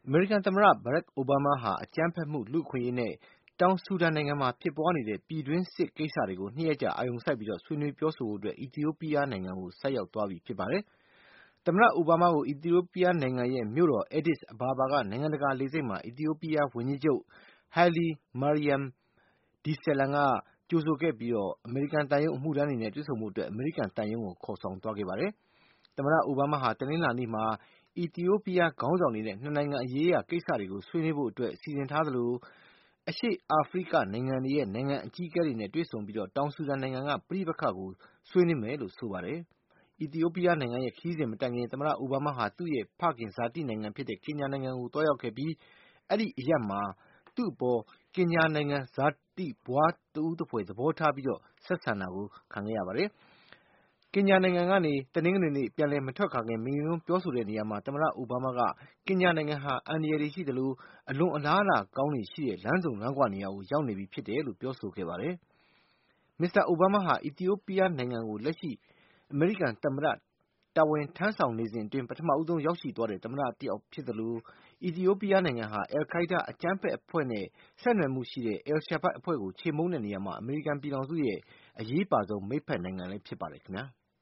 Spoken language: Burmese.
အမေရိကန်သမ္မတ Barack Obama ဟာ အကြမ်းဖက်မှု၊ လူ့အခွင့်အရေးနဲ့ တောင်ဆူဒန်နိုင်ငံမှာဖြစ်ပွားနေတဲ့ ပြည်တွင်းစစ်ကိစ္စတွေကို 2 ရက်ကြာ အာရုံစိုက်ဆွေးနွေးပြောဆိုဖို့ အီသီယိုးပီးယားနိုင်ငံကို ဆိုက်ရောက်သွားပြီဖြစ်ပါတယ်။ သမ္မတ အိုဘားမားကို အီသီယိုးပီးယားနိုင်ငံရဲ့ မြို့တော် Addis Ababa က နိုင်ငံတကာလေဆိပ်မှာ အီသီယိုးပီးယားဝန်ကြီးချုပ် Haile Mariam Desalegn က ကြိုဆိုခဲ့ပြီး အမေရိကန်သံရုံးအမှုထမ်းတွေနဲ့ တွေ့ဆုံဖို့ အမေရိကန်သံရုံးကို ခေါ်ဆောင်သွားခဲ့ပါတယ်။ သမ္မတအိုဘားမားဟာ တနင်္လာနေ့မှာ အီသီယိုးပီးယားခေါင်းဆောင်တွေနဲ့ 2 နိုင်ငံရေးရာကိစ္စတွေကို ဆွေးနွေးဖို့ စီစဉ်ထားသလို အရှေ့အာဖရိကနိုင်ငံတွေရဲ့ နိုင်ငံအကြီးအကဲတွေနဲ့ တွေ့ဆုံပြီး တောင်ဆူဒန်နိုင်ငံက ပဋိပက္ခကို ဆွေးနွေးမယ်လို့ ဆိုပါတယ်။ အီသီယိုးပီးယားနိုင်ငံခရီးစဉ်မတိုင်ခင် သမ္မတအိုဘားမားဟာ သူ့ရဲ့ဖခင်ဇာတိနိုင်ငံဖြစ်တဲ့ ကင်ညာနိုင်ငံကို သွားရောက်ခဲ့ပြီး အဲဒီအရပ်မှာ သူ့အပေါ် ကင်ညာနိုင်ငံဇာတိဘွားတဦးသဖွယ် သဘောထားပြီး ဆက်ဆံတာခံခဲ့ရပါတယ်။ ကင်ညာနိုင်ငံကနေ တနင်္ဂနွေနေ့ ပြန်လည်မထွက်ခွာခင် မိန့်ခွန်းပြောဆိုတဲ့နေရာမှာ သမ္မတအိုဘားမားက ကင်ညာနိုင်ငံဟာ အန္တရာယ်တွေရှိသလို အလွန်အလားအလာကောင်းတွေရှိတဲ့ လမ်းဆုံလမ်းခွနေရာကို ရောက်နေပြီဖြစ်တယ်လို့ ပြောဆိုခဲ့ပါတယ်။ မစ္စတာအိုဘားမားဟာ အီသီယိုးပီးယားနိုင်ငံကို လက်ရှိအမေရိကန်သမ္မတတာဝန်ထမ်းဆောင်နေစဉ်အတွင်း ပထမဆုံးရောက်ရှိသွားတဲ့ သမ္မတတယောက်ဖြစ်သလို အီသီယိုးပီးယားနိုင်ငံဟာ al-Qaida အကြမ်းဖက်အဖွဲ့နဲ့ ဆက်နွယ်မှုရှိတဲ့ al-Shabaab အဖွဲ့ကို ချေမှုန်းတဲ့နေရာမှာ အမေရိကန်ပြည်ထောင်စုရဲ့ အရေးပါဆုံးမိတ်ဖက်နိုင်ငံလည်းဖြစ်ပါတယ်ခင်ဗျာ။